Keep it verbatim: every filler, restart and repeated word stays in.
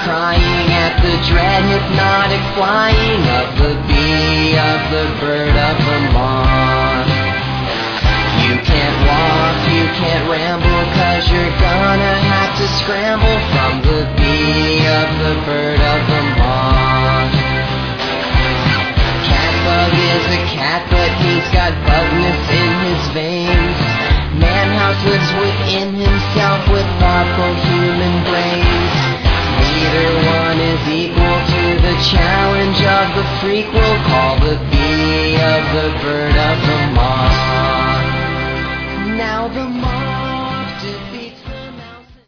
crying at the dread hypnotic flying of the bee, of the bird, of the moth. You can't walk, you can't ramble, cause you're gonna have to scramble from the bee, of the bird, of the moth. Catbug is a cat, but he's got bugness in his veins. Man-house lives within himself with thoughtful human brains. Neither one is equal to the challenge of the freak we'll call the bee, of the bird, of